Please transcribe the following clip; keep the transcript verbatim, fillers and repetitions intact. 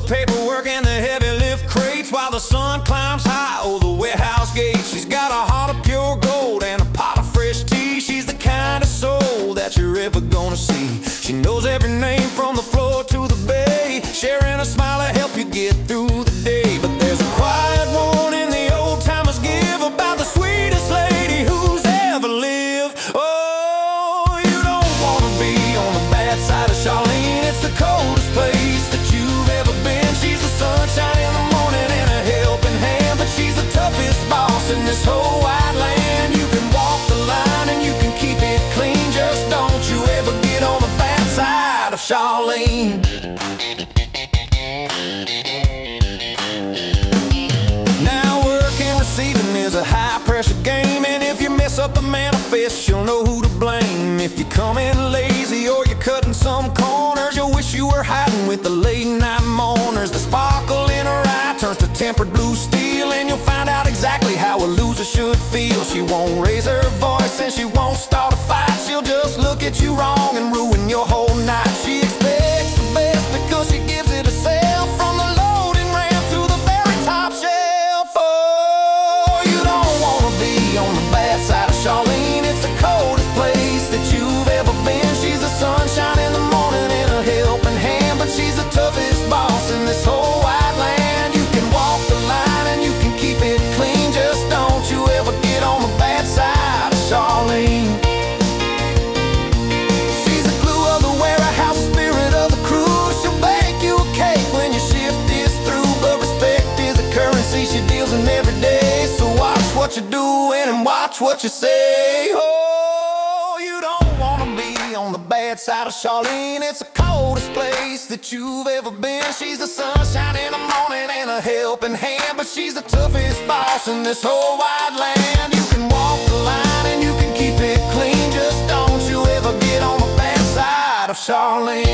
paperwork and the heavy lift crates while the sun climbs high over the warehouse gate. She's got a heart of pure gold and a pot of fresh tea. She's the kind of soul that you're ever gonna see. She knows every name from the floor to the bay, sharing a smile to help you get through the day. But there's a quiet one in the old timers give about the sweetest lady who's ever lived. Oh, you don't wanna be on the bad side of Charlene. It's the coldest place that you've ever been. She's the sunshine in the morning and a helping hand, but she's the toughest boss in this whole wide land. You can walk the line and you can keep it clean, just don't you ever get on the bad side of Charlene. Now working receiving is a high pressure game, and if you mess up a manifest, you'll know who to blame. If you come in lazy or you're cutting some corners, you'll wish you were hiding with the late night mourners. The sparkle in her eye turns to tempered blue steel, and you'll find out exactly how a loser should feel. She won't raise her voice and she won't start a fight. She'll just look at you wrong and ruin your whole night. She expects the best because she gives it herself, from the loading ramp to the very top shelf. Oh, you don't wanna be on the bad side of Charlene. It's the coldest place that you've ever been. She's the sunshine in the morning and a helping hand, but she's the toughest boss in this whole wide land. You can walk the line and you can keep it clean, just don't you ever get on the bad side of Charlene. She's the glue of the warehouse, spirit of the crew. She'll bake you a cake when your shift is through, but respect is the currency she deals in every day. So watch what you're doing and watch what you say. Oh, you don't wanna be on the bad side of Charlene. It's the coldest place that you've ever been. She's the sunshine in the morning and a helping hand, but she's the toughest boss in this whole wide land. You can walk the line and you can keep it clean, just don't you ever get on the bad side of Charlene.